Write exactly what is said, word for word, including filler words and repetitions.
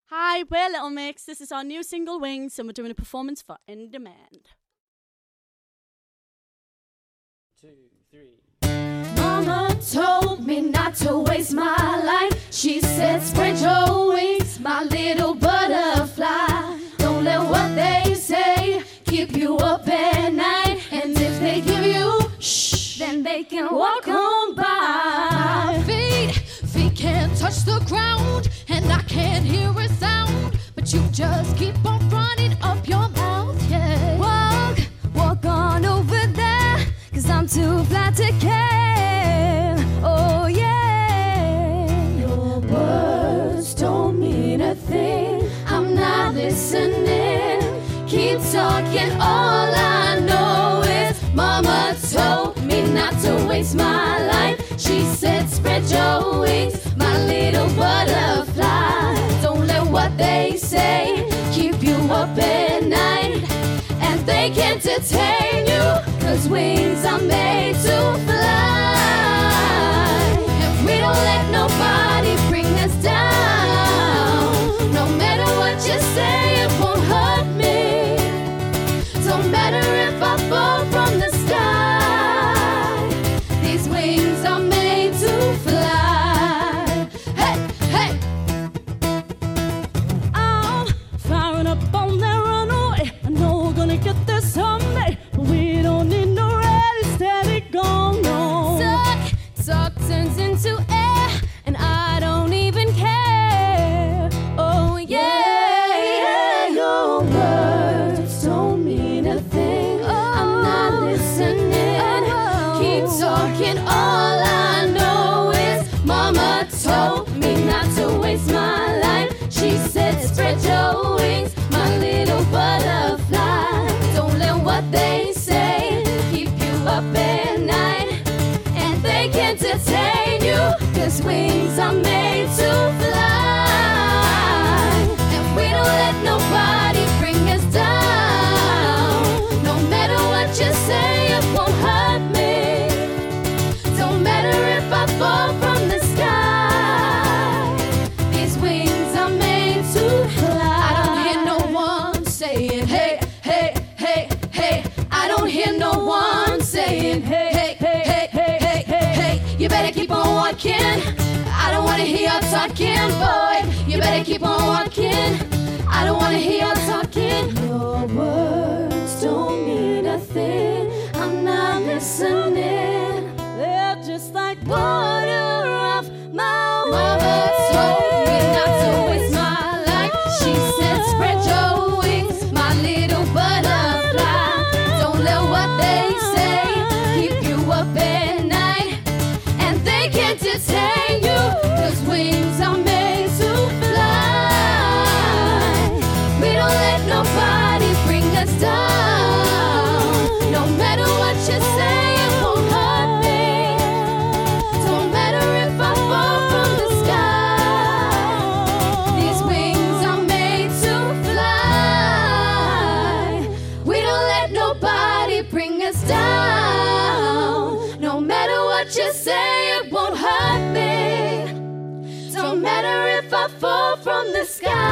Hi, we're Little Mix. This is our new single, Wings, and we're doing a performance for In Demand. Two, three. Mama told me not to waste my life. She said, spread your wings, my little butterfly. Don't let what they say keep you up at night. And if they give you shh, then they can walk on by. My feet, feet can't touch the ground, and I can't hear a sound. But you just keep on running up your mouth, yeah. Walk, walk on over there, 'cause I'm too flat to care. Oh yeah. Your words don't mean a thing. I'm not listening. Keep talking, all I know is Mama told me not to waste my life. She said, spread your wings, my little butterfly. Don't let what they say keep you up at night. And they can't detain you, 'cause wings are made to fly. And we don't let nobody bring us down. No matter what you say, it won't hurt me. Don't matter if I fall from the sky. These wings are made to fly. Hey, hey. I'm firing up on that runaway. I know we're gonna get there someday, but we don't need no ready, steady, gone, no. Talk, talk turns into air, and I don't even care. Oh yeah, yeah. Your words don't mean a thing. I'm not listening. Keep talking, all I know is Mama told me not to waste my life. She said, spread your wings, my little butterfly. Don't let what they say keep you up at night. And they can't detain you, 'cause wings are made to fly. And we don't let nobody bring us down. No matter what you say, it won't hurt me. Don't matter if I fall from the sky. These wings are made to fly. I don't hear no one saying, hey, hey, hey, hey. I don't hear no one saying, hey, hey, hey, hey, hey, hey, hey. You better keep on walking. I don't wanna hear you talking, boy. You better keep on walking. I don't wanna hear you talking. Your words don't mean a thing. I'm not listening. They're just like water off my Mama told me not to waste my life. She said, spread your wings, my little butterfly. Don't let what they say keep you up at night. And they can't detain you, 'cause wings are made to fly. We don't let nobody bring us down. No matter what you say, it won't hurt me. Don't matter if I fall from the sky. These wings are made to fly. We don't let nobody bring us down. No matter what you say, it won't hurt me. Don't matter if I fall from the sky.